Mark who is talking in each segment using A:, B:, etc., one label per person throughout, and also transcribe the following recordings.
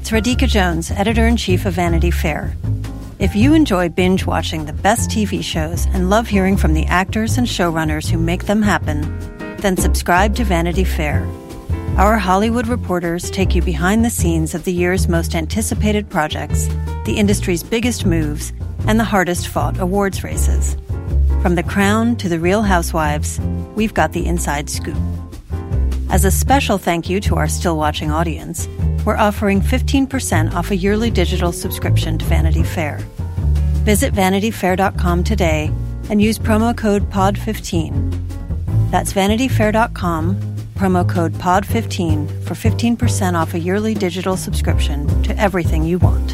A: It's Radhika Jones, editor-in-chief of Vanity Fair. If you enjoy binge-watching the best TV shows and love hearing from the actors and showrunners who make them happen, then subscribe to Vanity Fair. Our Hollywood reporters take you behind the scenes of the year's most anticipated projects, the industry's biggest moves, and the hardest-fought awards races. From The Crown to The Real Housewives, we've got the inside scoop. As a special thank you to our still-watching audience, we're offering 15% off a yearly digital subscription to Vanity Fair. Visit vanityfair.com today and use promo code POD15. That's vanityfair.com, promo code POD15 for 15% off a yearly digital subscription to everything you want.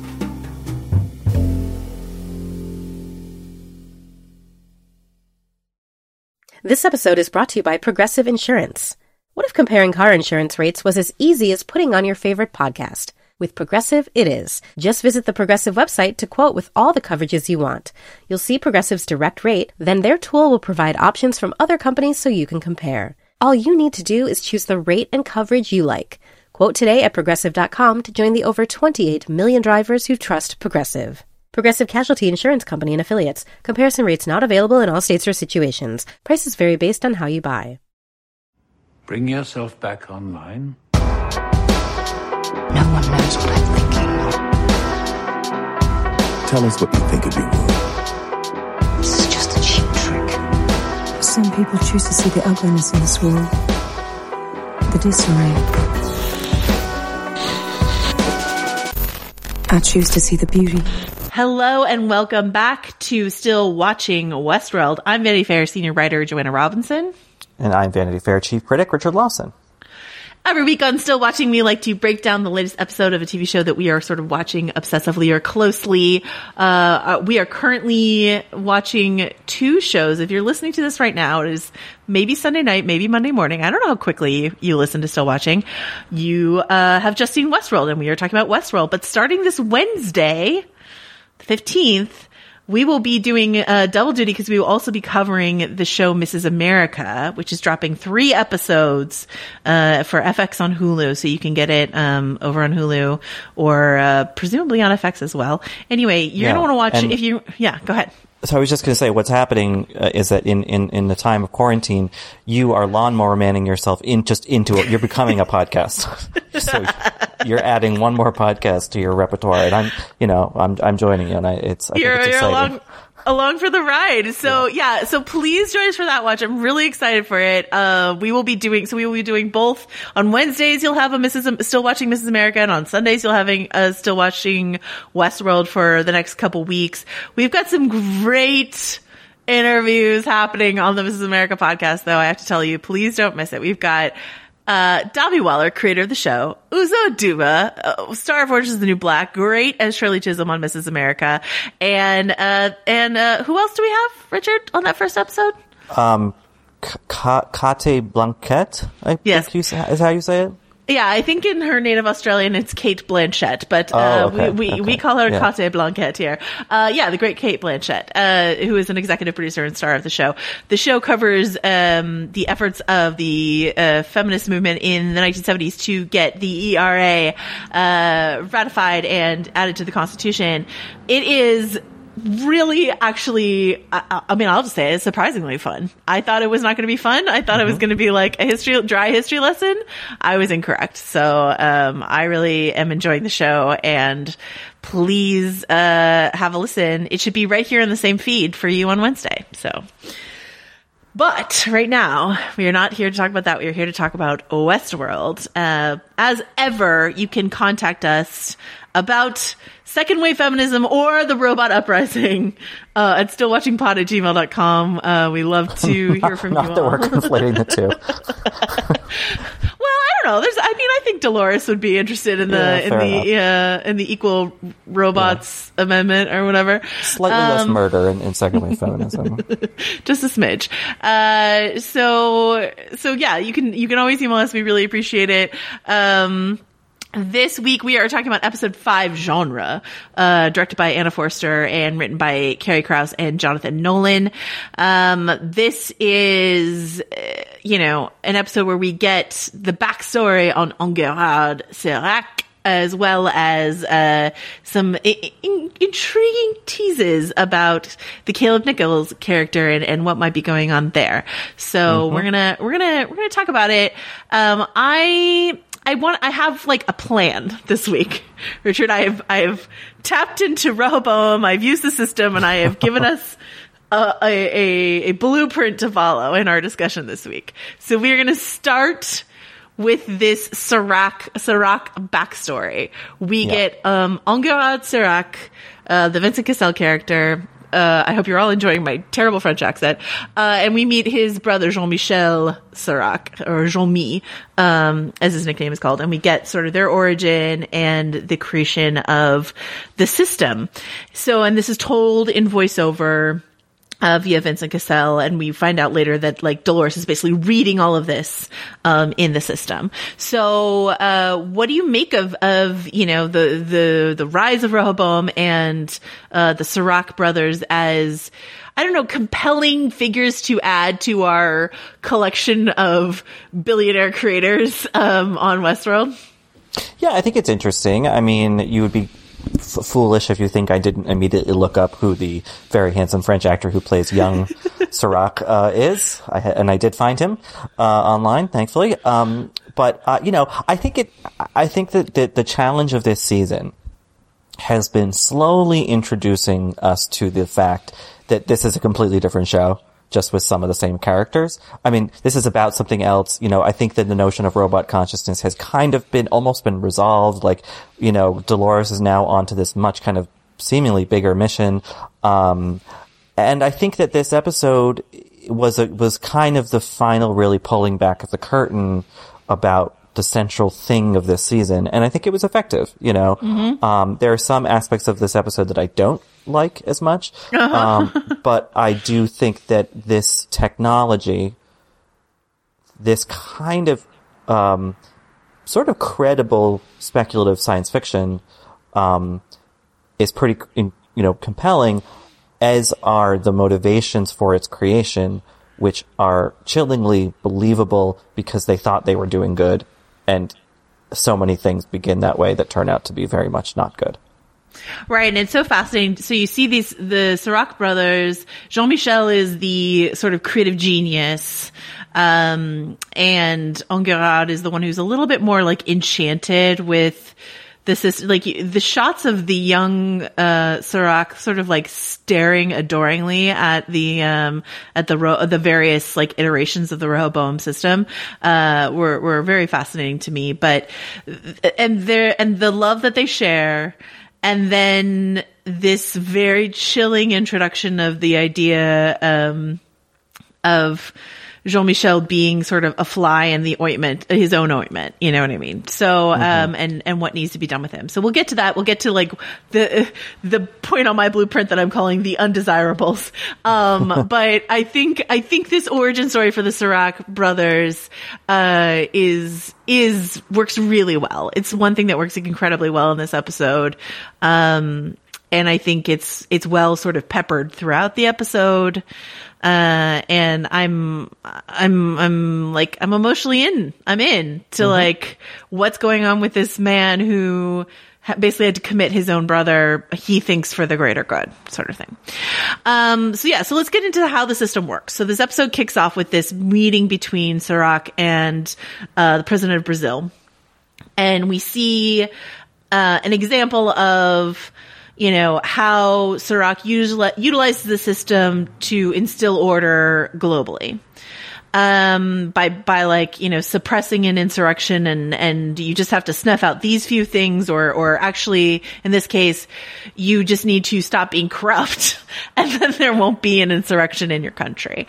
B: This episode is brought to you by Progressive Insurance. What if comparing car insurance rates was as easy as putting on your favorite podcast? With Progressive, it is. Just visit the Progressive website to quote with all the coverages you want. You'll see Progressive's direct rate, then their tool will provide options from other companies so you can compare. All you need to do is choose the rate and coverage you like. Quote today at Progressive.com to join the over 28 million drivers who trust Progressive. Progressive Casualty Insurance Company and Affiliates. Comparison rates not available in all states or situations. Prices vary based on how you buy.
C: Bring yourself back online.
D: No one knows what I'm thinking.
E: Tell us what you think of your world.
D: This is just a cheap trick.
F: Some people choose to see the ugliness in this world, the disarray. I choose to see the beauty.
G: Hello and welcome back to Still Watching Westworld. I'm Vanity Fair senior writer Joanna Robinson.
H: And I'm Vanity Fair chief critic Richard Lawson.
G: Every week on Still Watching, we like to break down the latest episode of a TV show that we are sort of watching obsessively or closely. We are currently watching two shows. If you're listening to this right now, it is maybe Sunday night, maybe Monday morning. I don't know how quickly you listen to Still Watching. You have just seen Westworld, and we are talking about Westworld. But starting this Wednesday, the 15th, we will be doing double duty because we will also be covering the show Mrs. America, which is dropping 3 episodes for FX on Hulu. So you can get it over on Hulu or presumably on FX as well. Anyway, you're going to want to watch it if you... Yeah, go ahead.
H: So I was just going to say what's happening is that in the time of quarantine, you are lawnmower manning yourself into it. You're becoming a podcast. So you're adding one more podcast to your repertoire, and I'm joining you, and I think it's exciting.
G: Along for the ride. So so please join us for that watch. I'm really excited for it. We will be doing both. On Wednesdays, you'll have Still Watching Mrs. America, and on Sundays, you'll having Still Watching Westworld for the next couple weeks. We've got some great interviews happening on the Mrs. America podcast, though. I have to tell you, please don't miss it. We've got Dami Weller, creator of the show, Uzo Aduba, star of Orange is the New Black, great as Shirley Chisholm on Mrs. America, and who else do we have, Richard, on that first episode?
H: Kate Blanchett, I think is how you say it?
G: Yeah, I think in her native Australian it's Kate Blanchett, but we call her Kate Blanchett here. The great Kate Blanchett, who is an executive producer and star of the show. The show covers the efforts of the feminist movement in the 1970s to get the ERA ratified and added to the Constitution. It is really, actually, I mean, I'll just say it's surprisingly fun. I thought it was not going to be fun. I thought it was going to be like a dry history lesson. I was incorrect. So, I really am enjoying the show, and please, have a listen. It should be right here in the same feed for you on Wednesday. So, but right now, we are not here to talk about that. We are here to talk about Westworld. As ever, you can contact us about second wave feminism or the robot uprising at stillwatchingpod@gmail.com. We love to hear from you all.
H: Not that we're conflating the two.
G: Well, I don't know. I think Dolores would be interested in the equal robots amendment or whatever.
H: Slightly less murder in second wave feminism.
G: Just a smidge. So yeah, you can always email us. We really appreciate it. This week we are talking about episode 5, Genre, directed by Anna Forster and written by Carrie Krause and Jonathan Nolan. This is, an episode where we get the backstory on Enguerrand Serac, as well as some intriguing teases about the Caleb Nichols character and what might be going on there. So we're gonna talk about it. I have like a plan this week, Richard. I have tapped into Rehoboam. I've used the system, and I have given us a blueprint to follow in our discussion this week. So we're going to start with this Serac backstory. We get Enguerrand Serac, the Vincent Cassel character. I hope you're all enjoying my terrible French accent. And we meet his brother, Jean-Michel Serac, or Jean-Mi, as his nickname is called. And we get sort of their origin and the creation of the system. So, and this is told in voiceover via Vincent Cassel, and we find out later that like Dolores is basically reading all of this in the system. So what do you make of the rise of Rehoboam and the Serac brothers as, I don't know, compelling figures to add to our collection of billionaire creators on Westworld?
H: Yeah, I think it's interesting. I mean, you would be foolish if you think I didn't immediately look up who the very handsome French actor who plays young Serac is. I did find him online, thankfully. But I think that the challenge of this season has been slowly introducing us to the fact that this is a completely different show, just with some of the same characters. I mean, this is about something else. I think that the notion of robot consciousness has kind of almost been resolved. Like, Dolores is now onto this much kind of seemingly bigger mission. And I think that this episode was kind of the final really pulling back of the curtain about the central thing of this season. And I think it was effective, There are some aspects of this episode that I don't like as much. But I do think that this technology, this kind of sort of credible speculative science fiction is pretty compelling, as are the motivations for its creation, which are chillingly believable because they thought they were doing good, and so many things begin that way that turn out to be very much not good.
G: Right, and it's so fascinating. So you see the Serac brothers. Jean-Michel is the sort of creative genius, and Enguerrand is the one who's a little bit more like enchanted with the system. Like the shots of the young Serac sort of like staring adoringly at the various like iterations of the Rehoboam system were very fascinating to me. But and the love that they share. And then this very chilling introduction of the idea of Jean-Michel being sort of a fly in the ointment, his own ointment, you know what I mean? So, and what needs to be done with him. So we'll get to that. We'll get to like the point on my blueprint that I'm calling the undesirables. But I think this origin story for the Serac brothers, works really well. It's one thing that works incredibly well in this episode. And I think it's well sort of peppered throughout the episode. And I'm emotionally in. I'm in to like what's going on with this man who basically had to commit his own brother, he thinks, for the greater good, sort of thing. So let's get into how the system works. So this episode kicks off with this meeting between Serac and the president of Brazil. And we see an example of how Serac utilizes the system to instill order globally. By like, suppressing an insurrection and you just have to snuff out these few things or actually, in this case, you just need to stop being corrupt and then there won't be an insurrection in your country.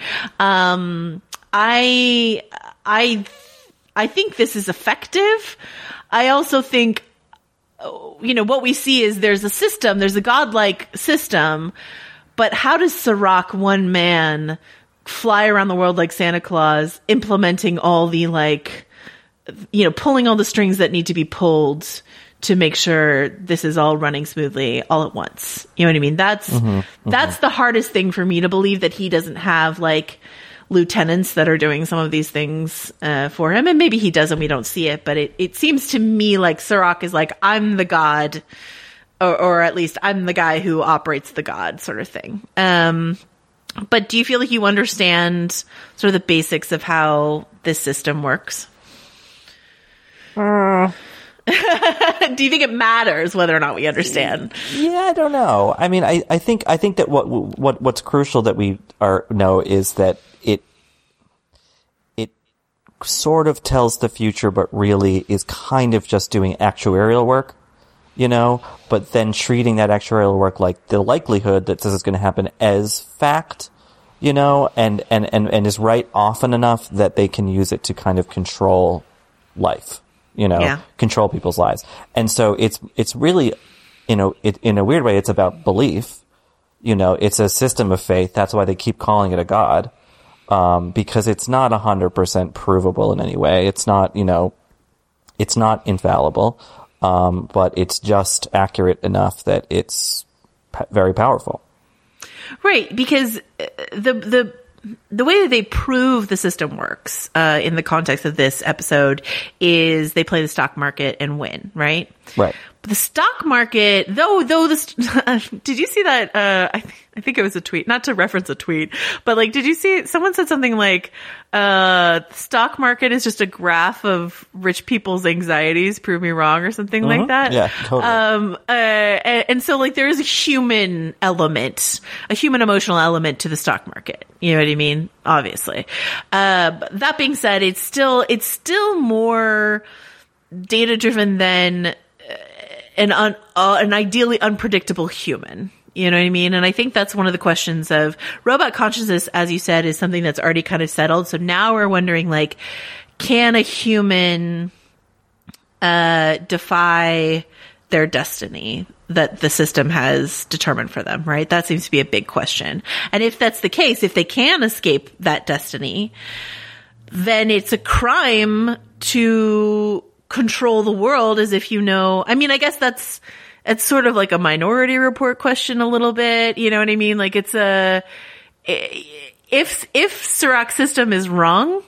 G: I think this is effective. I also think, what we see is there's a system, there's a godlike system, but how does Serac, one man, fly around the world like Santa Claus, implementing all the pulling all the strings that need to be pulled to make sure this is all running smoothly all at once? You know what I mean? That's the hardest thing for me to believe, that he doesn't have like lieutenants that are doing some of these things for him. And maybe he does and we don't see it, but it seems to me like Serac is like, I'm the god, or at least I'm the guy who operates the god sort of thing. But do you feel like you understand sort of the basics of how this system works? Do you think it matters whether or not we understand?
H: Yeah, I don't know. I mean, I think that what's crucial that we know is that it sort of tells the future, but really is kind of just doing actuarial work, but then treating that actuarial work like the likelihood that this is going to happen as fact, and is right often enough that they can use it to kind of control life. Control people's lives. And so it's really, in a weird way, it's about belief. It's a system of faith. That's why they keep calling it a god. Because it's not 100% provable in any way. It's not, it's not infallible. But it's just accurate enough that it's very powerful.
G: Right. Because the way that they prove the system works, in the context of this episode, is they play the stock market and win, right?
H: Right.
G: But the stock market, though this, did you see that, I think it was a tweet, not to reference a tweet, but like, did you see, someone said something like, stock market is just a graph of rich people's anxieties, prove me wrong, or something like that.
H: Yeah, totally.
G: And so like there is a human element, a human emotional element to the stock market. You know what I mean? Obviously. That being said, it's still more data driven than an ideally unpredictable human. You know what I mean? And I think that's one of the questions of robot consciousness, as you said, is something that's already kind of settled. So now we're wondering, like, can a human defy their destiny that the system has determined for them, right? That seems to be a big question. And if that's the case, if they can escape that destiny, then it's a crime to control the world as if I mean, I guess it's sort of like a Minority Report question a little bit. You know what I mean? Like it's if Serac's system is wrong,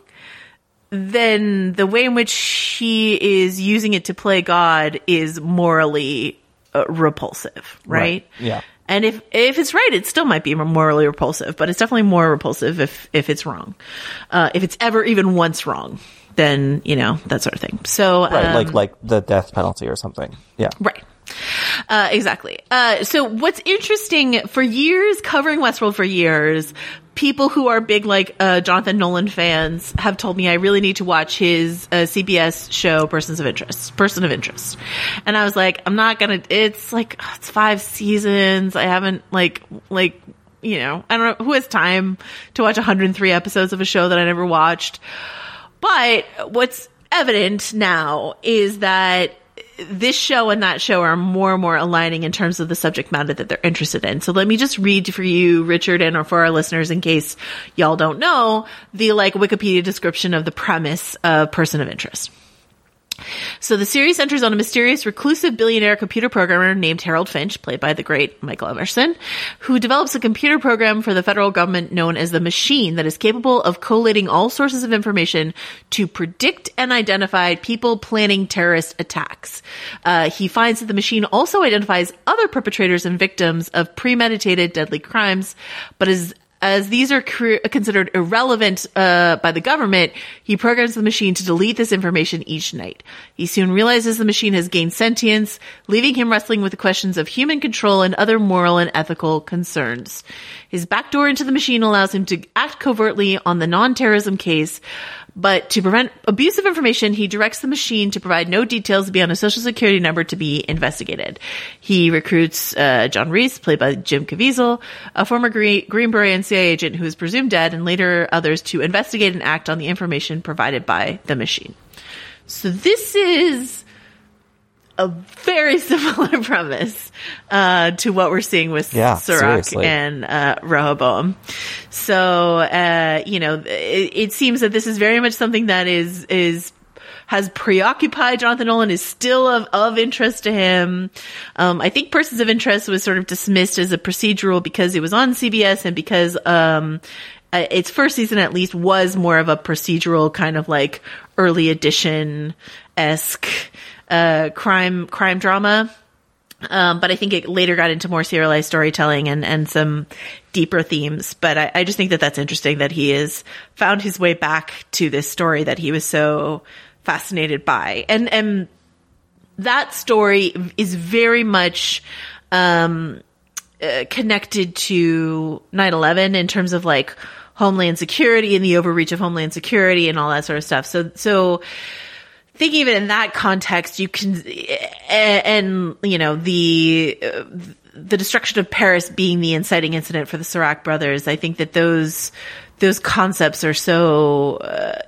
G: then the way in which he is using it to play God is morally repulsive, right?
H: Yeah.
G: And if it's right, it still might be morally repulsive, but it's definitely more repulsive if it's wrong. If it's ever even once wrong, then, that sort of thing. So,
H: right, like the death penalty or something. Yeah.
G: Right. Exactly. So what's interesting, for years, covering Westworld for years, people who are big, Jonathan Nolan fans have told me I really need to watch his CBS show, Person of Interest. And I was like, I'm not gonna, it's 5 seasons. I haven't I don't know who has time to watch 103 episodes of a show that I never watched. But what's evident now is that this show and that show are more and more aligning in terms of the subject matter that they're interested in. So let me just read for you, Richard, and or for our listeners, in case y'all don't know, the Wikipedia description of the premise of Person of Interest. So the series centers on a mysterious reclusive billionaire computer programmer named Harold Finch, played by the great Michael Emerson, who develops a computer program for the federal government known as the Machine that is capable of collating all sources of information to predict and identify people planning terrorist attacks. He finds that the Machine also identifies other perpetrators and victims of premeditated deadly crimes, but as these are considered irrelevant by the government, he programs the Machine to delete this information each night. He soon realizes the Machine has gained sentience, leaving him wrestling with the questions of human control and other moral and ethical concerns. His backdoor into the Machine allows him to act covertly on the non-terrorism case, but to prevent abuse of information, he directs the Machine to provide no details beyond a social security number to be investigated. He recruits John Reese, played by Jim Caviezel, a former Green Beret CIA agent who is presumed dead, and later others to investigate and act on the information provided by the Machine. So this is a very similar premise to what we're seeing with Serac and Rehoboam. So, it seems that this is very much something that has preoccupied Jonathan Nolan, is still of interest to him. I think Persons of Interest was sort of dismissed as a procedural because it was on CBS and because its first season at least was more of a procedural kind of like early edition-esque crime drama. But I think it later got into more serialized storytelling and some deeper themes. But I just think that that's interesting that he has found his way back to this story that he was so fascinated by. And that story is very much connected to 9/11 in terms of like Homeland Security and the overreach of Homeland Security and all that sort of stuff. So thinking of it in that context, you can, and you know, the destruction of Paris being the inciting incident for the Serac brothers, I think that those concepts are so,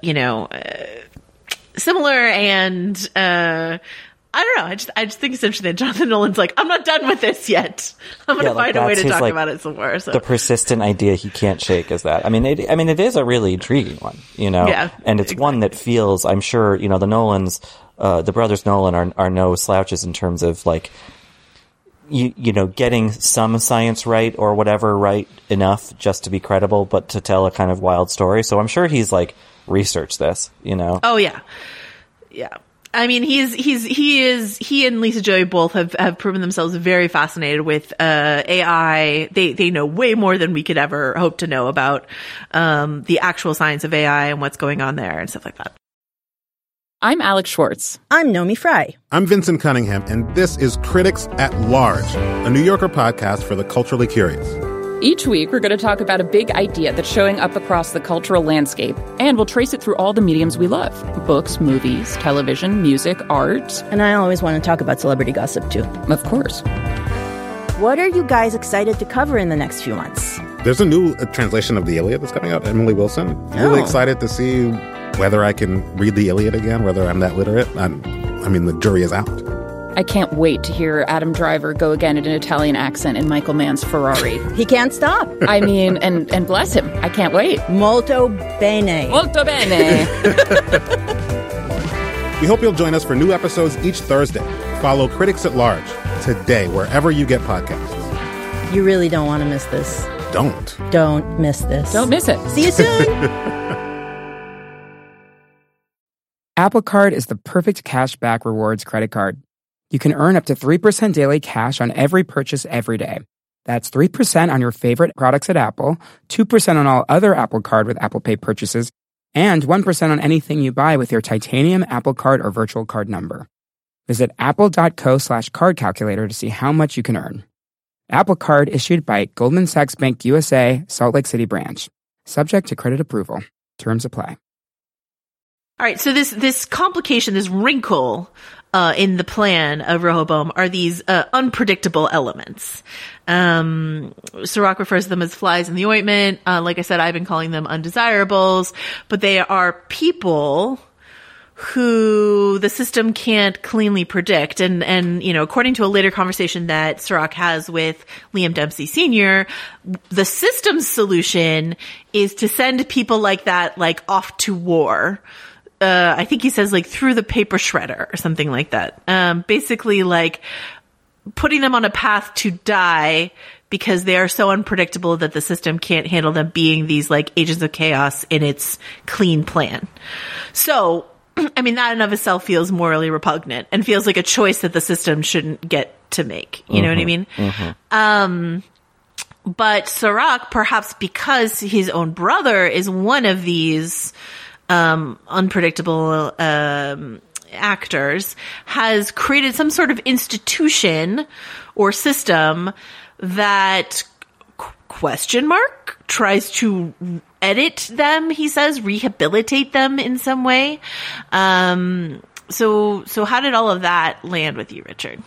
G: similar, and I don't know. I just think it's interesting that Jonathan Nolan's like, I'm not done with this yet. I'm going to find a way to talk about it some more. So.
H: The persistent idea he can't shake is that. I mean, it is a really intriguing one, you know?
G: Yeah,
H: and it's one that feels, I'm sure, you know, the Nolans, the brothers Nolan are no slouches in terms of like, you know, getting some science right or whatever right enough just to be credible, but to tell a kind of wild story. So I'm sure he's like researched this, you know?
G: Oh yeah. Yeah. I mean, he and Lisa Joy both have proven themselves very fascinated with AI. They know way more than we could ever hope to know about the actual science of AI and what's going on there and stuff like that.
I: I'm Alex Schwartz.
J: I'm Nomi Fry.
K: I'm Vincent Cunningham, and this is Critics at Large, a New Yorker podcast for the culturally curious.
I: Each week, we're going to talk about a big idea that's showing up across the cultural landscape, and we'll trace it through all the mediums we love. Books, movies, television, music, art.
J: And I always want to talk about celebrity gossip, too.
I: Of course.
J: What are you guys excited to cover in the next few months?
K: There's a new translation of the Iliad that's coming out, Emily Wilson. Really excited to see whether I can read the Iliad again, whether I'm that literate. I mean, the jury is out.
I: I can't wait to hear Adam Driver go again in an Italian accent in Michael Mann's Ferrari.
J: He can't stop.
I: I mean, and bless him. I can't wait.
J: Molto bene.
I: Molto bene.
K: We hope you'll join us for new episodes each Thursday. Follow Critics at Large today, wherever you get podcasts.
J: You really don't want to miss this.
K: Don't
J: miss this.
I: Don't miss it.
J: See you soon.
L: Apple Card is the perfect cash-back rewards credit card. You can earn up to 3% daily cash on every purchase every day. That's 3% on your favorite products at Apple, 2% on all other Apple Card with Apple Pay purchases, and 1% on anything you buy with your titanium Apple Card or virtual card number. Visit apple.co/card calculator to see how much you can earn. Apple Card issued by Goldman Sachs Bank USA, Salt Lake City branch. Subject to credit approval. Terms apply.
G: All right, so this complication, this wrinkle in the plan of Rehoboam are these unpredictable elements. Sirach refers to them as flies in the ointment. Like I said, I've been calling them undesirables, but they are people who the system can't cleanly predict. And you know, according to a later conversation that Sirach has with Liam Dempsey Sr., the system's solution is to send people like that, like, off to war. I think he says, like, through the paper shredder or something like that. Basically, like, putting them on a path to die because they are so unpredictable that the system can't handle them being these, like, agents of chaos in its clean plan. So, I mean, that in of itself feels morally repugnant and feels like a choice that the system shouldn't get to make. You know what I mean? But Sirach, perhaps because his own brother is one of these unpredictable actors, has created some sort of institution or system that tries to edit them, he says, rehabilitate them in some way. So how did all of that land with you, Richard?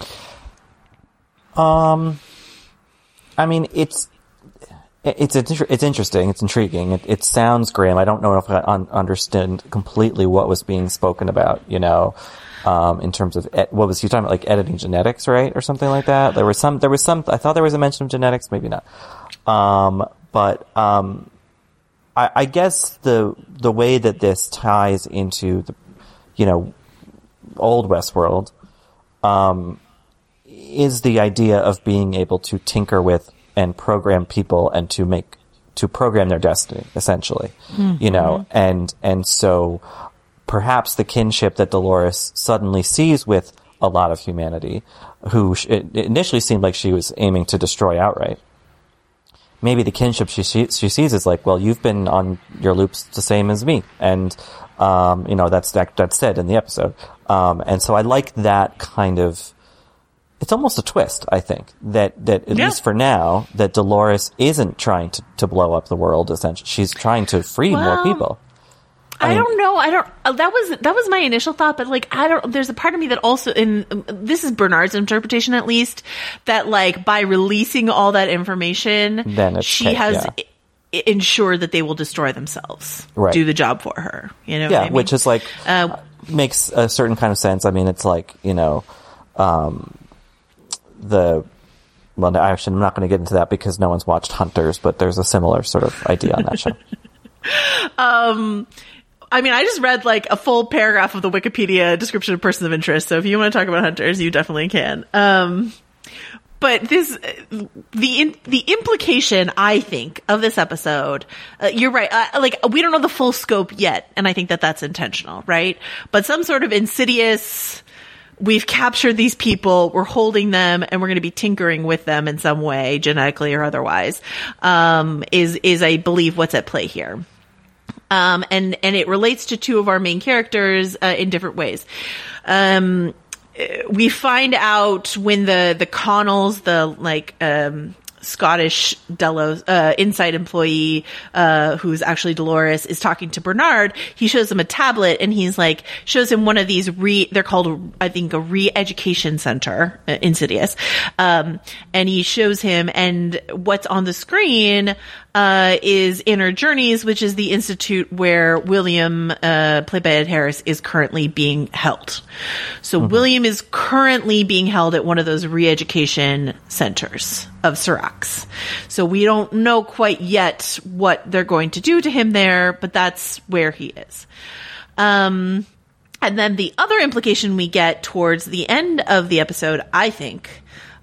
H: I mean, it's interesting. It's intriguing. It sounds grim. I don't know if I understood completely what was being spoken about, you know, in terms of, what was he talking about, like editing genetics, right? Or something like that. There was some, I thought there was a mention of genetics, maybe not. I guess the way that this ties into the, you know, old Westworld, is the idea of being able to tinker with and program people and to make program their destiny, essentially, you know, and so perhaps the kinship that Dolores suddenly sees with a lot of humanity, who it initially seemed like she was aiming to destroy outright. Maybe the kinship she sees is like, well, you've been on your loops the same as me, and you know, that's said in the episode, and so I like that kind of. It's almost a twist, I think, that at least for now, that Dolores isn't trying to blow up the world. Essentially, she's trying to free more people.
G: I don't know. That was my initial thought, but like, there's a part of me that also, this is Bernard's interpretation at least, that like by releasing all that information, then she has ensured that they will destroy themselves, do the job for her. You know, what I mean?
H: Which is like, makes a certain kind of sense. I mean, it's like, you know, actually, I'm not going to get into that because no one's watched Hunters, but there's a similar sort of idea on that show.
G: I mean, I just read like a full paragraph of the Wikipedia description of Person of Interest, so if you want to talk about Hunters, you definitely can. But the implication, I think, of this episode, you're right. Like, we don't know the full scope yet, and I think that that's intentional, right? But some sort of insidious, we've captured these people, we're holding them, and we're going to be tinkering with them in some way, genetically or otherwise, is I believe what's at play here. And it relates to two of our main characters, in different ways. We find out when the Connells, the Scottish Delos, inside employee, who's actually Dolores, is talking to Bernard. He shows him a tablet and he's like, shows him one of these they're called, I think, a re-education center, Insidious. And he shows him, and what's on the screen, is Inner Journeys, which is the institute where William, played by Ed Harris, is currently being held. So William is currently being held at one of those re-education centers of Seracs. So we don't know quite yet what they're going to do to him there, but that's where he is. And then the other implication we get towards the end of the episode, I think,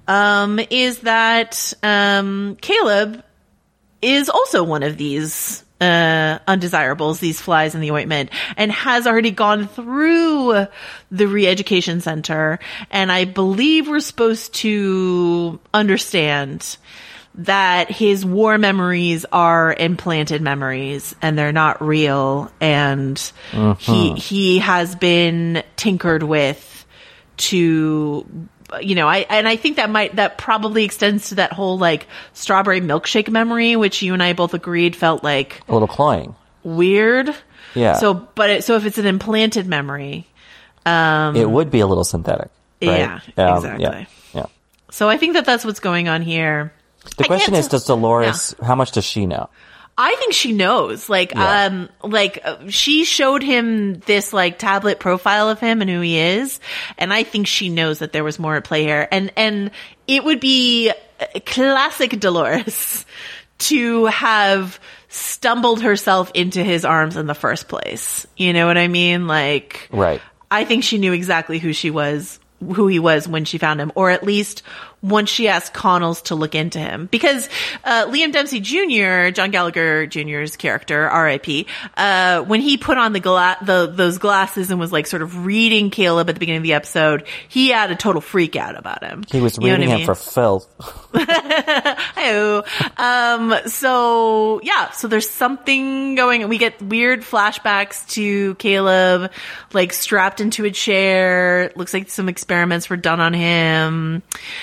G: is that Caleb is also one of these undesirables, these flies in the ointment, and has already gone through the re-education center. And I believe we're supposed to understand that his war memories are implanted memories and they're not real. And he has been tinkered with to, you know, I think that probably extends to that whole like strawberry milkshake memory, which you and I both agreed felt like
H: a little cloying,
G: weird.
H: Yeah.
G: So if it's an implanted memory,
H: it would be a little synthetic. Right?
G: Yeah, exactly.
H: Yeah.
G: So I think that that's what's going on here.
H: The question is, does Dolores, how much does she know?
G: I think she knows, she showed him this like tablet profile of him and who he is. And I think she knows that there was more at play here. And it would be classic Dolores to have stumbled herself into his arms in the first place. You know what I mean? Like,
H: right.
G: I think she knew exactly who he was when she found him, or at least once she asked Connells to look into him. Because Liam Dempsey Jr., John Gallagher Jr.'s character, R.I.P., when he put on those glasses and was like sort of reading Caleb at the beginning of the episode, he had a total freak out about him.
H: He was reading him for filth.
G: So there's something going. We get weird flashbacks to Caleb, like strapped into a chair. Looks like some experiments were done on him.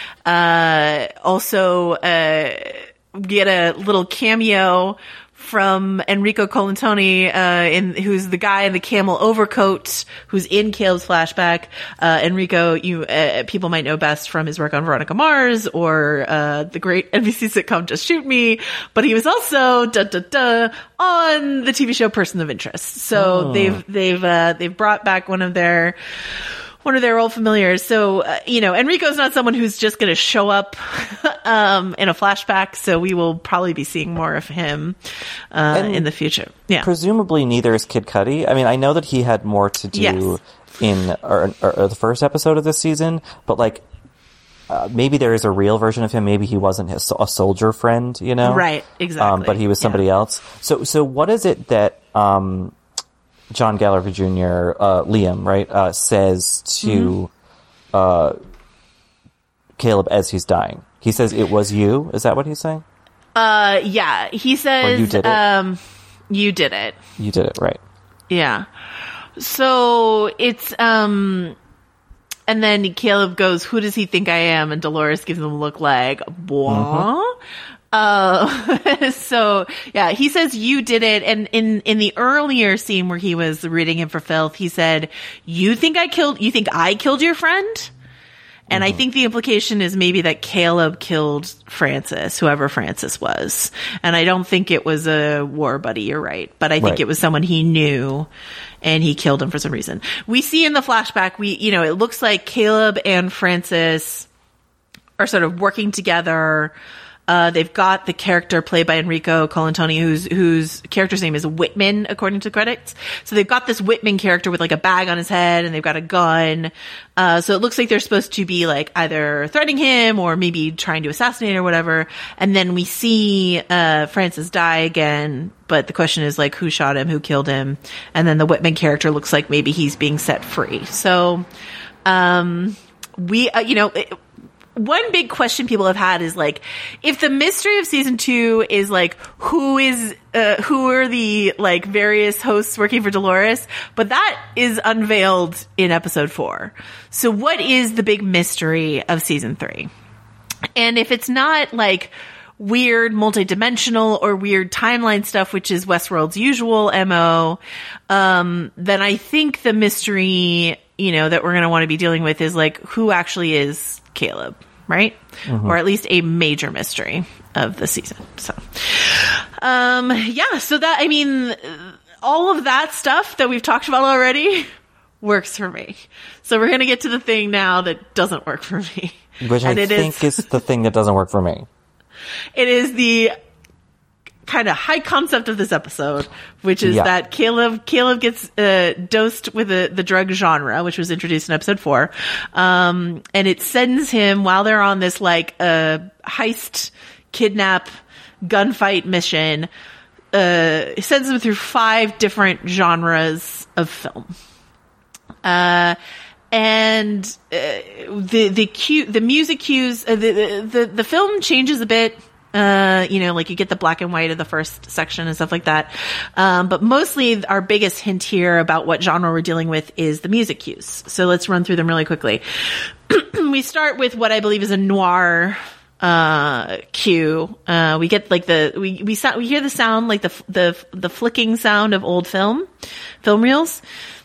G: Also, get a little cameo from Enrico Colantoni, who's the guy in the camel overcoat, who's in Caleb's flashback. Enrico, people might know best from his work on Veronica Mars or the great NBC sitcom Just Shoot Me, but he was also on the TV show Person of Interest. So they've brought back one of their old familiars. So, Enrico's not someone who's just going to show up in a flashback, so we will probably be seeing more of him in the future. Yeah.
H: Presumably neither is Kid Cudi. I mean, I know that he had more to do in the first episode of this season, but like, maybe there is a real version of him. Maybe he wasn't a soldier friend, you know?
G: Right, exactly.
H: But he was somebody else. So what is it that John Gallagher Jr., Liam, right, says to Caleb as he's dying? He says, "It was you." Is that what he's saying?
G: Yeah. He says,
H: or you did it.
G: You did it.
H: You did it, right.
G: Yeah. So it's, and then Caleb goes, "Who does he think I am?" And Dolores gives him a look like, "What?" So yeah, he says, "You did it." And in the earlier scene where he was reading him for filth, he said, you think I killed your friend? And I think the implication is maybe that Caleb killed Francis, whoever Francis was. And I don't think it was a war buddy, you're right. But I think it was someone he knew, and he killed him for some reason. We see in the flashback, it looks like Caleb and Francis are sort of working together. They've got the character played by Enrico Colantoni, whose character's name is Whitman, according to credits. So they've got this Whitman character with like a bag on his head, and they've got a gun. So it looks like they're supposed to be like either threatening him or maybe trying to assassinate or whatever. And then we see Francis die again. But the question is like, who shot him? Who killed him? And then the Whitman character looks like maybe he's being set free. So, one big question people have had is like, if the mystery of season 2 is like, who are the like various hosts working for Dolores, but that is unveiled in episode 4. So what is the big mystery of season 3? And if it's not like weird multidimensional or weird timeline stuff, which is Westworld's usual MO, then I think the mystery, that we're going to want to be dealing with is like, who actually is Caleb, right? Or at least a major mystery of the season. So, so that, I mean, all of that stuff that we've talked about already works for me. So we're going to get to the thing now that doesn't work for me.
H: Which I think is the thing that doesn't work for me.
G: It is the kind of high concept of this episode, which is that Caleb gets dosed with the drug genre, which was introduced in episode 4, and it sends him while they're on this like heist, kidnap, gunfight mission. It sends him through 5 different genres of film. And the music cues, the film changes a bit. Like you get the black and white of the first section and stuff like that. But mostly our biggest hint here about what genre we're dealing with is the music cues. So let's run through them really quickly. We start with what I believe is a noir cue. We get like we hear the sound like the flicking sound of old film reels.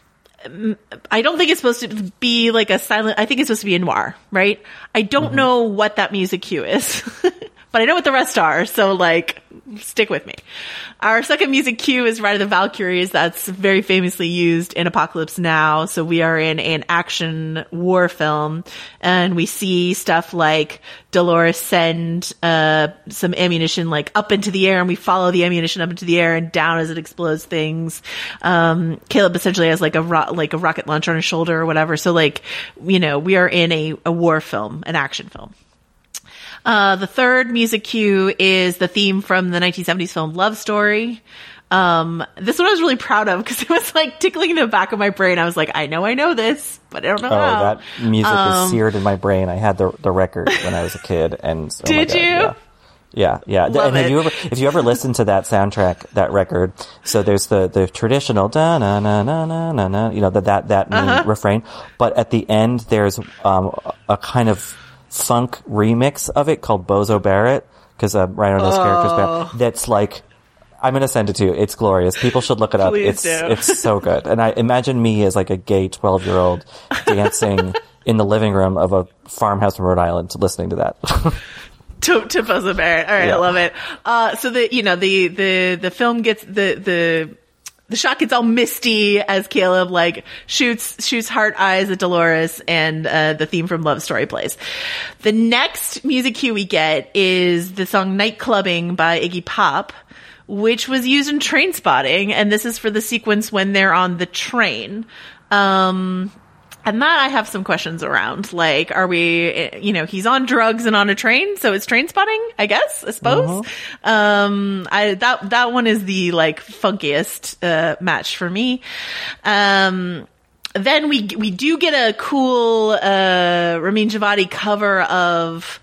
G: I don't think it's supposed to be like a silent, I think it's supposed to be a noir, right? I don't know what that music cue is, but I know what the rest are. So like, stick with me. Our second music cue is Ride of the Valkyries. That's very famously used in Apocalypse Now. So we are in an action war film, and we see stuff like Dolores send some ammunition like up into the air, and we follow the ammunition up into the air and down as it explodes things. Caleb essentially has like a rocket launcher on his shoulder or whatever. So like, we are in a war film, an action film. The third music cue is the theme from the 1970s film Love Story. This one I was really proud of because it was like tickling in the back of my brain. I was like, I know this, but I don't know how.
H: That music is seared in my brain. I had the record when I was a kid, and
G: did you?
H: Yeah.
G: Love
H: and if you ever listened to that soundtrack, that record, so there's the traditional da na na na na na na, that main refrain, but at the end there's a kind of funk remix of it called Bozo Barrett, because Ryan Reynolds' character's Barrett. That's like, I'm gonna send it to you. It's glorious. People should look it up. It's so good. And I imagine me as like a gay 12-year-old dancing in the living room of a farmhouse in Rhode Island listening to that.
G: to Bozo Barrett. All right, yeah. I love it. So the film gets the shot gets all misty as Caleb like shoots heart eyes at Dolores, and the theme from Love Story plays. The next music cue we get is the song Night Clubbing by Iggy Pop, which was used in Trainspotting, and this is for the sequence when they're on the train. And And that I have some questions around. Like, are we, he's on drugs and on a train, so it's train spotting, I suppose. That one is the, like, funkiest, match for me. Then we do get a cool, Ramin Djawadi cover of,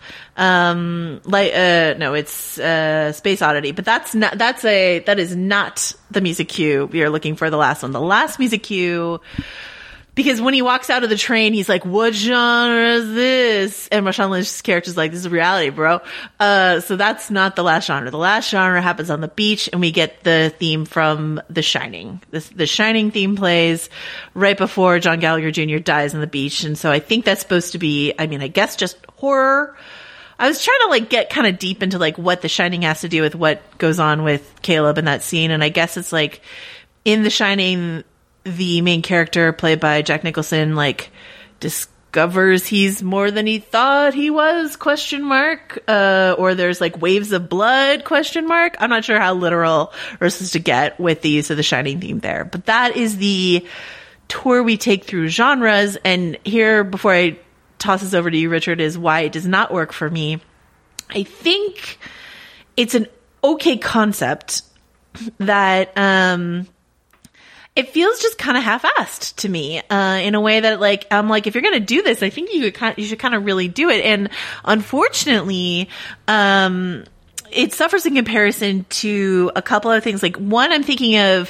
G: it's Space Oddity, but that is not the music cue we are looking for. The last one, the last music cue, because when he walks out of the train, he's like, "What genre is this?" And Marshawn Lynch's character's like, "This is reality, bro." So that's not the last genre. The last genre happens on the beach, and we get the theme from The Shining. The Shining theme plays right before John Gallagher Jr. dies on the beach, and so I think that's supposed to be, I guess just horror. I was trying to, like, get kind of deep into, like, what The Shining has to do with what goes on with Caleb in that scene, and I guess it's like in The Shining, the main character, played by Jack Nicholson, like, discovers he's more than he thought he was, ? Or there's, like, waves of blood, ? I'm not sure how literal we're supposed to get with the use of the Shining theme there. But that is the tour we take through genres. And here, before I toss this over to you, Richard, is why it does not work for me. I think it's an okay concept that, it feels just kind of half-assed to me, in a way that, like, I'm like, if you're going to do this, I think you should kind of really do it. And unfortunately, it suffers in comparison to a couple of things. Like, one, I'm thinking of,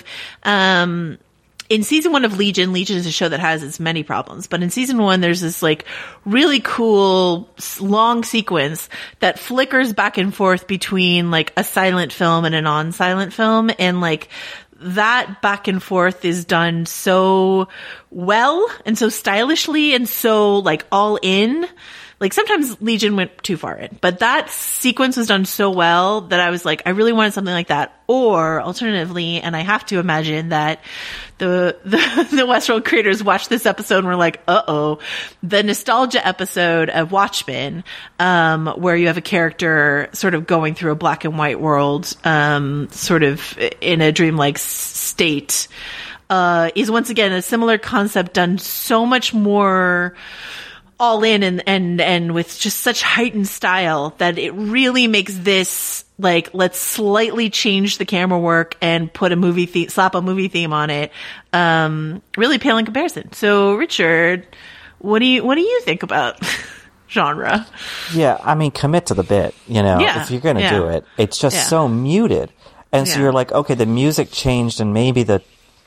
G: in season 1 of Legion is a show that has its many problems, but in season 1, there's this, like, really cool long sequence that flickers back and forth between, like, a silent film and a non-silent film. And, like, that back and forth is done so well and so stylishly and so, like, all in. Like, sometimes Legion went too far in, but that sequence was done so well that I was like, I really wanted something like that. Or alternatively, and I have to imagine that the Westworld creators watched this episode and were like, the nostalgia episode of Watchmen, where you have a character sort of going through a black and white world, sort of in a dreamlike state, is once again a similar concept done so much more all in and with just such heightened style that it really makes this, like, let's slightly change the camera work and put slap a movie theme on it, really pale in comparison. So, Richard, what do you think about genre?
H: Yeah, commit to the bit, if you're going to do it. It's just so muted. And so you're like, okay, the music changed and maybe the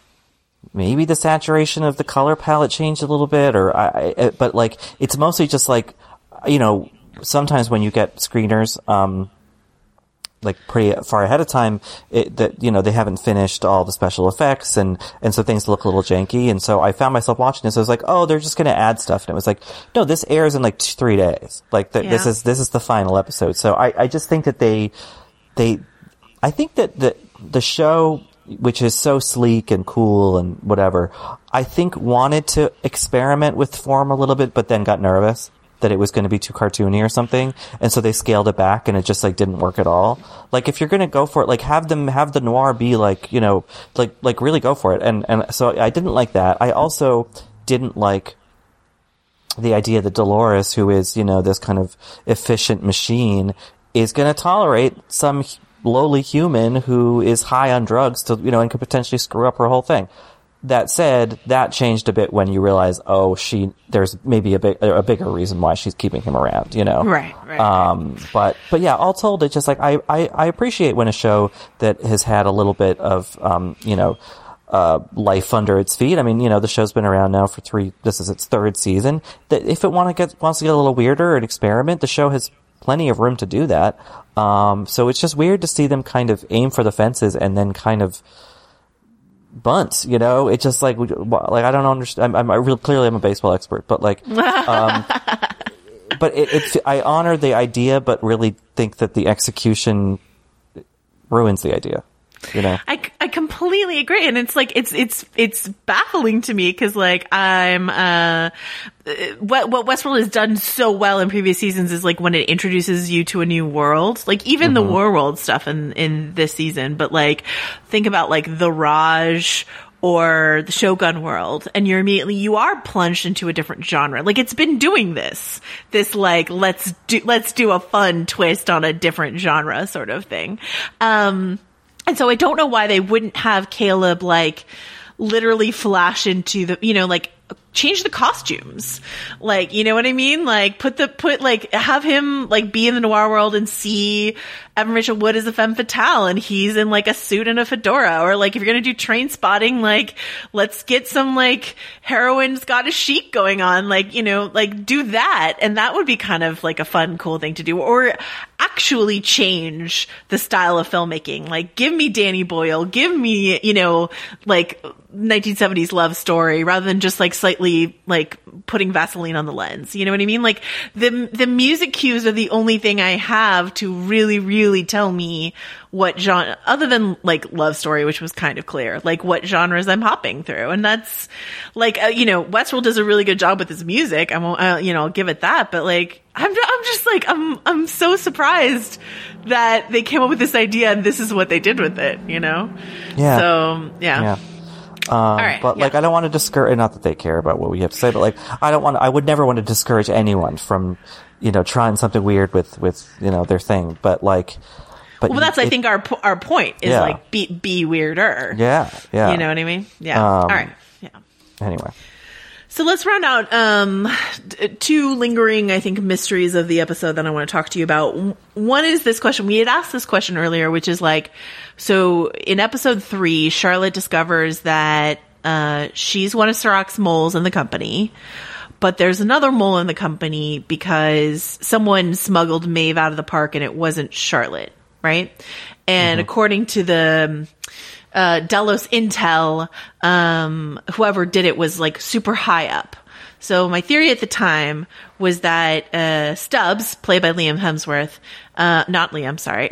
H: saturation of the color palette changed a little bit, but, like, it's mostly just, like, sometimes when you get screeners, like, pretty far ahead of time, they haven't finished all the special effects, and so things look a little janky, and so I found myself watching this, I was like, oh, they're just gonna add stuff, and it was like, no, this airs in, like, 3 days. Like, this is the final episode. So I just think that I think that the show, which is so sleek and cool and whatever, I think wanted to experiment with form a little bit, but then got nervous that it was going to be too cartoony or something. And so they scaled it back and it just, like, didn't work at all. Like, if you're going to go for it, like, have the noir be like, like really go for it. And so I didn't like that. I also didn't like the idea that Dolores, who is, this kind of efficient machine, is going to tolerate some lowly human who is high on drugs to, and could potentially screw up her whole thing. That said, that changed a bit when you realize, there's maybe a bigger reason why she's keeping him around,
G: Right.
H: But yeah, all told, it's just like, I appreciate when a show that has had a little bit of, life under its feet. The show's been around now for this is its 3rd season, that if it wants to get a little weirder and experiment, the show has plenty of room to do that. So it's just weird to see them kind of aim for the fences and then kind of bunt, it's just like I don't understand. Clearly I'm a baseball expert, but, like, but I honor the idea, but really think that the execution ruins the idea.
G: I completely agree, and it's like it's baffling to me because, like, what Westworld has done so well in previous seasons is, like, when it introduces you to a new world, like, even the War World stuff in this season, but, like, think about, like, The Raj or the Shogun world, and you are plunged into a different genre. Like, it's been doing this like, let's do a fun twist on a different genre sort of thing. And so I don't know why they wouldn't have Caleb, like, literally flash into the, like, change the costumes. Like, you know what I mean? Like, have him, like, be in the noir world and see Evan Rachel Wood as a femme fatale, and he's in, like, a suit and a fedora. Or, like, if you're gonna do Train Spotting, like, let's get some, like, heroine Scottish chic going on. Like, like, do that. And that would be kind of, like, a fun, cool thing to do. Or actually change the style of filmmaking. Like, give me Danny Boyle. Give me, like, 1970s love story, rather than just, like, slightly, like, putting Vaseline on the lens. You know what I mean? Like, the music cues are the only thing I have to really, really tell me what genre, other than, like, love story, which was kind of clear, like, what genres I'm hopping through. And that's, like, Westworld does a really good job with his music. I'll give it that. But, like, I'm just like, I'm so surprised that they came up with this idea and this is what they did with it, Yeah. So, yeah. All right,
H: but like, I don't want to discourage, not that they care about what we have to say, but like, I would never want to discourage anyone from, trying something weird with, their thing. But like,
G: that's, I think our point is like, be weirder.
H: Yeah. Yeah.
G: You know what I mean? Yeah. All right. Yeah.
H: Anyway.
G: So let's round out, two lingering, I think, mysteries of the episode that I want to talk to you about. One is this question. We had asked this question earlier, which is like, so in episode 3, Charlotte discovers that, she's one of Sirach's moles in the company, but there's another mole in the company because someone smuggled Maeve out of the park and it wasn't Charlotte, right? And according to the, Delos intel, whoever did it was, like, super high up. So my theory at the time was that Stubbs, played by Liam Hemsworth, not Liam, sorry,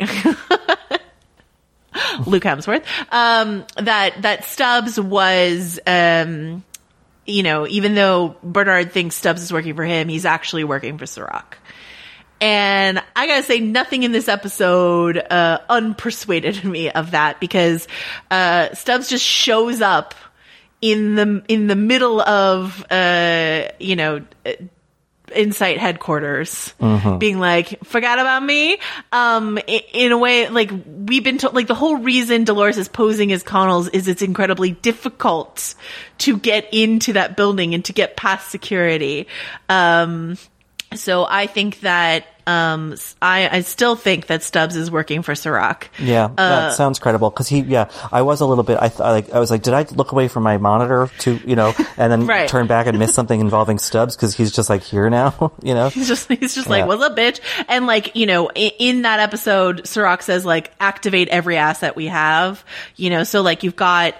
G: Luke Hemsworth, that Stubbs was, even though Bernard thinks Stubbs is working for him, he's actually working for Sirach. And I gotta say, nothing in this episode unpersuaded me of that, because Stubbs just shows up in the middle of Insight headquarters, being like, forgot about me. In a way, like, we've been told, like, the whole reason Dolores is posing as Connells is it's incredibly difficult to get into that building and to get past security. So I think that, I still think that Stubbs is working for Sirach.
H: Yeah, that sounds credible. Cause I was a little bit, I was like, did I look away from my monitor to, and then turn back and miss something involving Stubbs? Cause he's just like here now,
G: He's just like, what's up, bitch? And like, in that episode, Sirach says like, activate every asset we have, so like you've got,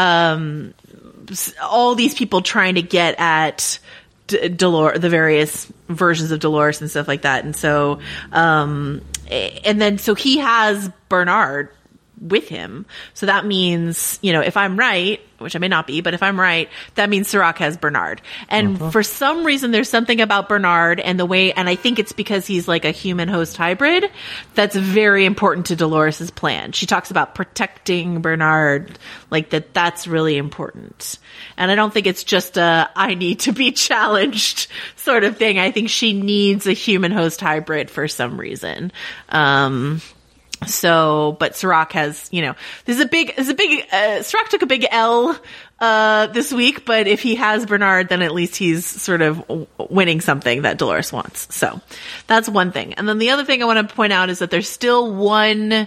G: all these people trying to get at Dolores, the various versions of Dolores and stuff like that. And so, and then, so he has Bernard with him. So that means, if I'm right, which I may not be, but if I'm right, that means Sirach has Bernard. And for some reason, there's something about Bernard and the way, and I think it's because he's like a human host hybrid, that's very important to Dolores's plan. She talks about protecting Bernard, like that's really important. And I don't think it's just I need to be challenged sort of thing. I think she needs a human host hybrid for some reason. So, but Sirach has, Sirach took a big L, this week, but if he has Bernard, then at least he's sort of winning something that Dolores wants. So that's one thing. And then the other thing I want to point out is that there's still one,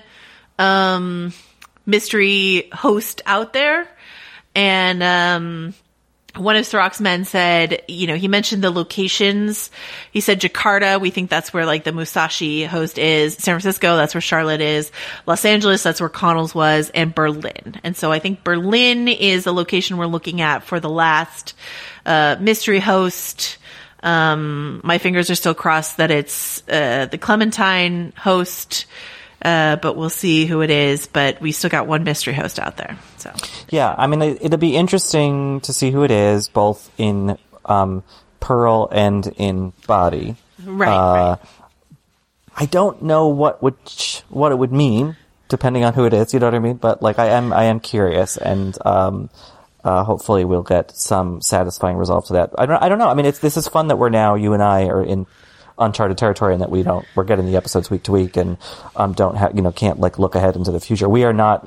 G: mystery host out there. And, one of Sirach's men said, he mentioned the locations. He said Jakarta, we think that's where like the Musashi host is. San Francisco, that's where Charlotte is. Los Angeles, that's where Connells was. And Berlin. And so I think Berlin is a location we're looking at for the last, mystery host. My fingers are still crossed that it's, the Clementine host. But we'll see who it is. But we still got one mystery host out there. So
H: yeah, I mean, it'll be interesting to see who it is, both in Pearl and in Body.
G: Right.
H: I don't know what it would mean, depending on who it is. You know what I mean? But like, I am curious, and hopefully we'll get some satisfying resolve to that. I don't know. I mean, this is fun that you and I are in uncharted territory and that we're getting the episodes week to week and, can't like look ahead into the future. We are not.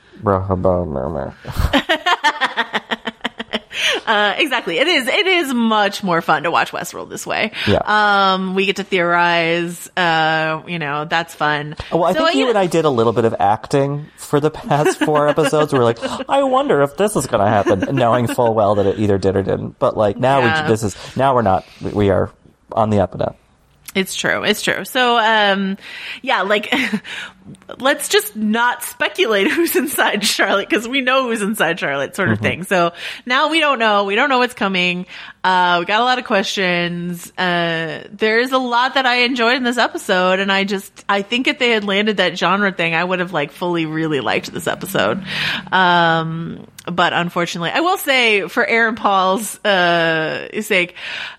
G: Exactly. It is much more fun to watch Westworld this way.
H: Yeah.
G: We get to theorize, that's fun.
H: Well, I think you and I did a little bit of acting for the past 4 episodes. We're like, I wonder if this is going to happen, knowing full well that it either did or didn't. But like now we're not, we are on the up and up.
G: It's true. So, let's just not speculate who's inside Charlotte, because we know who's inside Charlotte, sort of thing. So now we don't know what's coming. We got a lot of questions. There's a lot that I enjoyed in this episode, and I think if they had landed that genre thing, I would have fully really liked this episode. But unfortunately, I will say, for Aaron Paul's sake,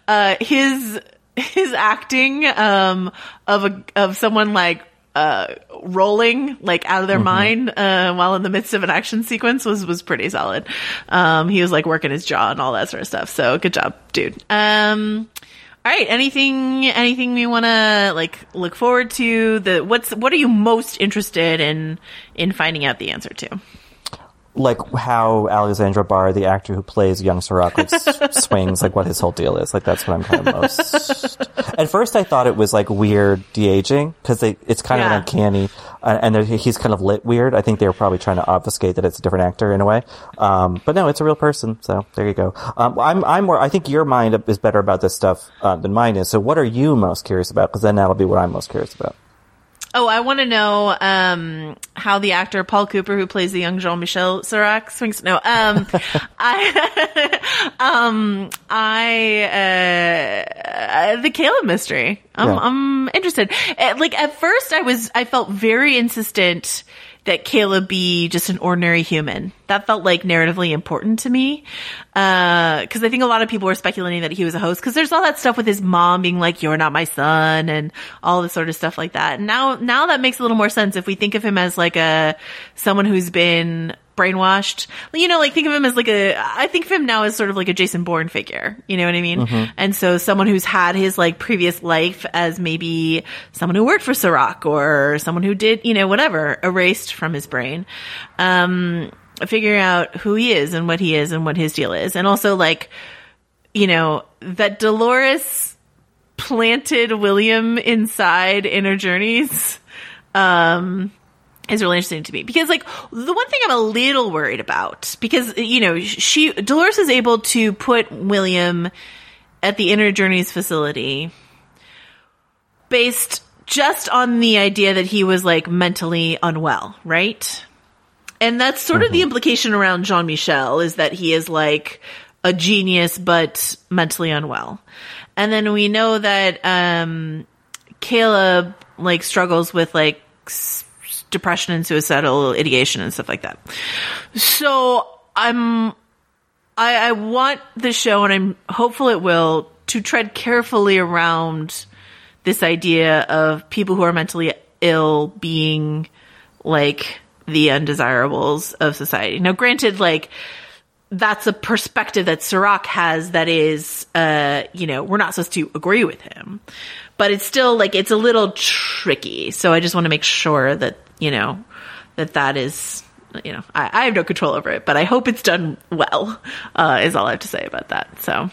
G: his acting of someone rolling out of their mind while in the midst of an action sequence was pretty solid. He was working his jaw and all that sort of stuff. So good job, dude. All right, anything we want to look forward to? What are you most interested in finding out the answer to?
H: Like how Alexandra Barr, the actor who plays young Serac, swings, what his whole deal is. That's what I'm kind of most... At first I thought it was weird de-aging, because it's kind of uncanny, and he's kind of lit weird. I think they were probably trying to obfuscate that it's a different actor in a way. But no, it's a real person, so there you go. I'm more, I think your mind is better about this stuff than mine is, so what are you most curious about? Because then that'll be what I'm most curious about.
G: Oh, I want to know how the actor Paul Cooper, who plays the young Jean-Michel Serac, swings. No, the Caleb mystery. I'm interested. At first, I felt very insistent that Caleb be just an ordinary human. That felt narratively important to me. Cause I think a lot of people were speculating that he was a host, cause there's all that stuff with his mom being you're not my son, and all this sort of stuff like that. And now that makes a little more sense if we think of him as someone who's been brainwashed. Think of him as I think of him now as sort of a Jason Bourne figure. You know what I mean? Mm-hmm. And so someone who's had his previous life as maybe someone who worked for Serac, or someone who did, whatever, erased from his brain. Figuring out who he is and what he is and what his deal is. And also that Dolores planted William inside Inner Journeys, is really interesting to me, because the one thing I'm a little worried about, because Dolores is able to put William at the Inner Journeys facility based just on the idea that he was mentally unwell, right? And that's sort of the implication around Jean-Michel, is that he is a genius but mentally unwell. And then we know that Caleb struggles with depression and suicidal ideation and stuff like that. So I want the show, and I'm hopeful it will, to tread carefully around this idea of people who are mentally ill being the undesirables of society. Now, granted, that's a perspective that Serac has that is, we're not supposed to agree with him, but it's still it's a little tricky. So I just want to make sure that, that is, I have no control over it, but I hope it's done well, is all I have to say about that. So,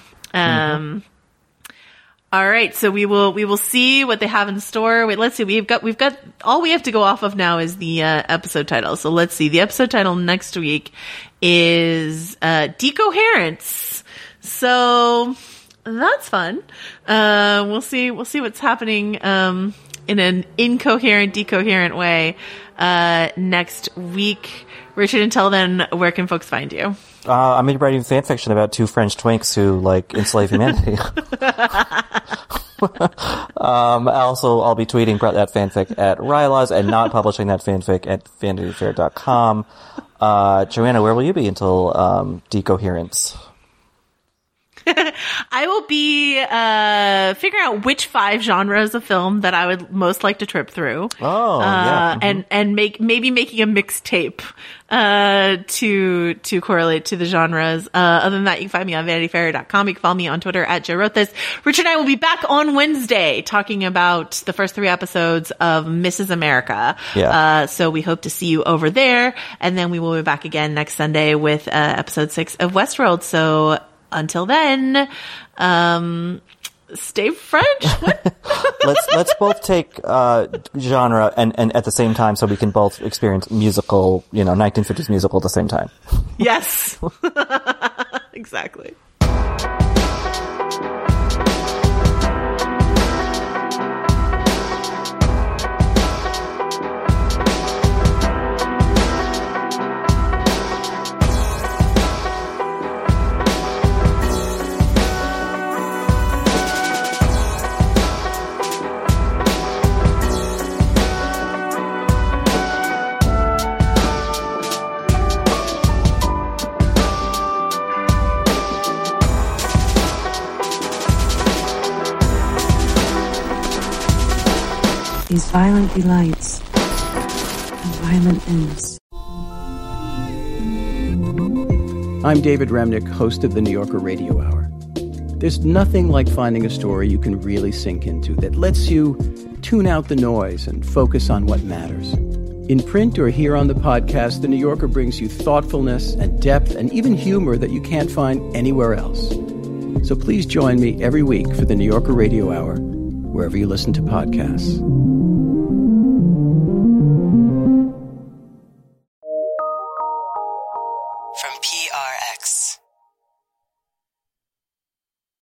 G: all right. So we will see what they have in store. Wait, let's see. We've got all we have to go off of now is the episode title. So let's see. The episode title next week is Decoherence. So that's fun. We'll see what's happening in an incoherent, decoherent way next week. Richard, until then, where can folks find you?
H: I'm writing fan fiction about 2 French twinks who enslave humanity. I'll be tweeting about that fanfic at Rylaws and not publishing that fanfic at vanityfair.com. Joanna, where will you be until decoherence?
G: I will be figuring out which 5 genres of film that I would most like to trip through.
H: Oh, yeah. Mm-hmm.
G: And maybe making a mixtape to correlate to the genres. Other than that, you can find me on VanityFair.com. You can follow me on Twitter at Joe Wrote This. Richard and I will be back on Wednesday talking about the first 3 episodes of Mrs. America.
H: Yeah.
G: So we hope to see you over there. And then we will be back again next Sunday with episode 6 of Westworld. So until then, stay French.
H: let's both take genre and at the same time, so we can both experience musical, 1950s musical at the same time.
G: Yes. Exactly.
F: These violent delights and violent ends.
M: I'm David Remnick, host of the New Yorker Radio Hour. There's nothing like finding a story you can really sink into that lets you tune out the noise and focus on what matters. In print or here on the podcast, the New Yorker brings you thoughtfulness and depth and even humor that you can't find anywhere else. So please join me every week for the New Yorker Radio Hour, wherever you listen to podcasts.